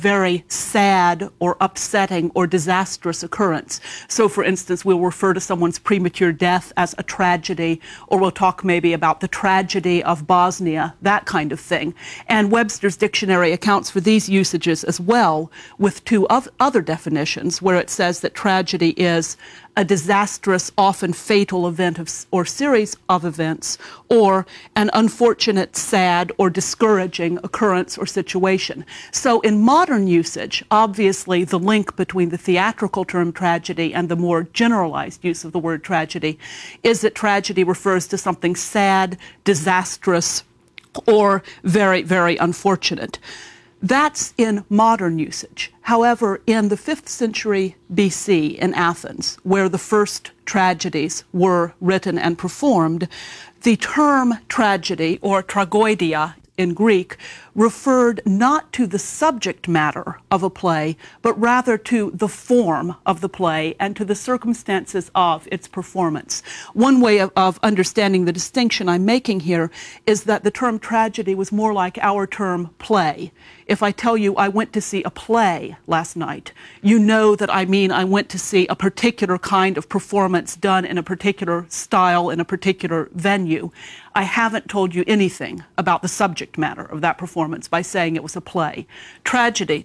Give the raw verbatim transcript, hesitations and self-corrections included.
very sad or upsetting or disastrous occurrence. So, for instance, we'll refer to someone's premature death as a tragedy, or we'll talk maybe about the tragedy of Bosnia, that kind of thing. And Webster's dictionary accounts for these usages as well, with two of other definitions, where it says that tragedy is a disastrous, often fatal event of, or series of events, or an unfortunate, sad, or discouraging occurrence or situation. So in modern usage, obviously the link between the theatrical term tragedy and the more generalized use of the word tragedy is that tragedy refers to something sad, disastrous, or very, very unfortunate. That's in modern usage. However, in the fifth century B C in Athens, where the first tragedies were written and performed, the term tragedy, or tragoidia in Greek, referred not to the subject matter of a play, but rather to the form of the play and to the circumstances of its performance. One way of, of understanding the distinction I'm making here is that the term tragedy was more like our term play. If I tell you I went to see a play last night, you know that I mean I went to see a particular kind of performance done in a particular style in a particular venue. I haven't told you anything about the subject matter of that performance by saying it was a play. Tragedy